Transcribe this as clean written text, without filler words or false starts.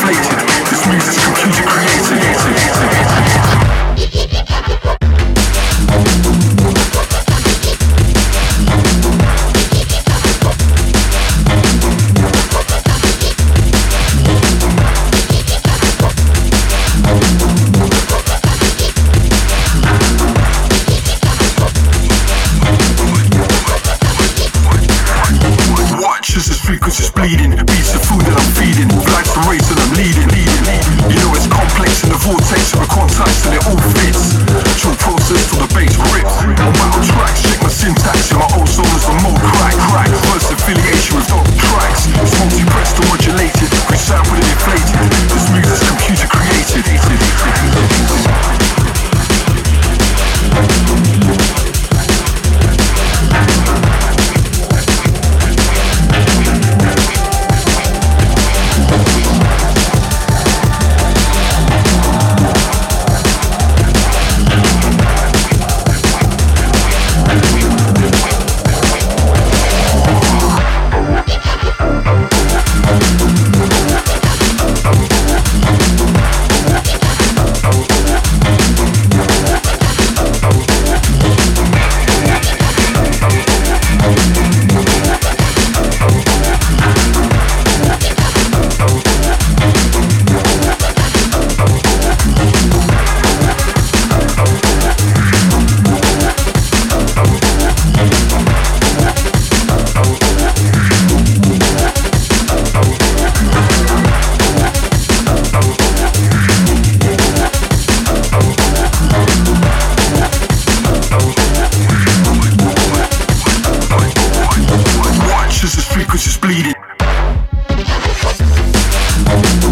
inflated. This music's computer created. Frequencies bleeding, beats the food that I'm feeding, life's the race that I'm leading. You know it's complex in the vortex of a quantized till it all fits. True process till the bass rips. On battle tracks, check my syntax. In my old soul is the mode crack. First affiliation with dot tracks. It's multi-pressed or modulated, resampled and inflated. This music's computer created. Frequencies bleeding.